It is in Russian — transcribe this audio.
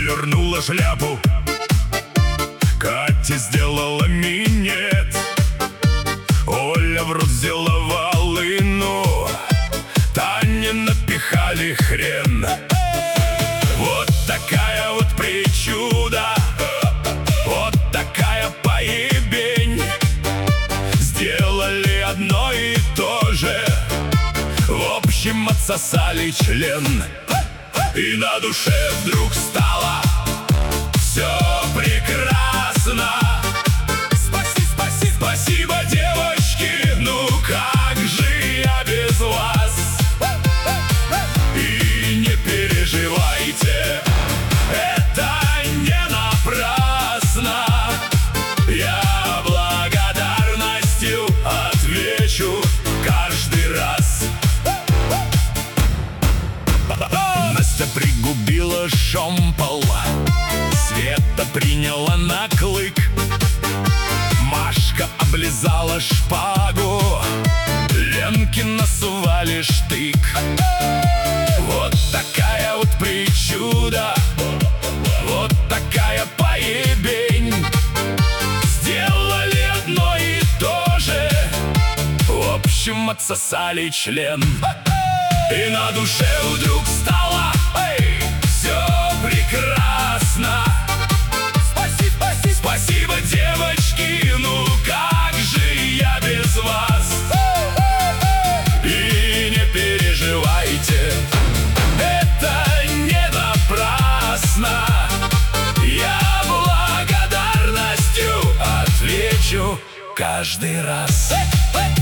вернула шляпу. Катя сделала минет. Оля в рот взяла волыну. Тане напихали хрен. Вот такая вот причуда, вот такая поебень. Сделали одно и то же, в общем отсосали член. И на душе вдруг стало все прекрасно. Спасибо, девочки, ну как же я без вас? И не переживайте, это не напрасно. Я благодарностью отвечу каждый раз. Настя пригубила шомпол, Света приняла на клык, Машка облизала шпагу, Ленке насували штык. Вот такая вот причуда, вот такая поебень. Сделали одно и то же, в общем отсосали член. И на душе вдруг стало все прекрасно. Спасибо, девочки, ну как же я без вас? И не переживайте, это не напрасно. Я благодарностью отвечу каждый раз.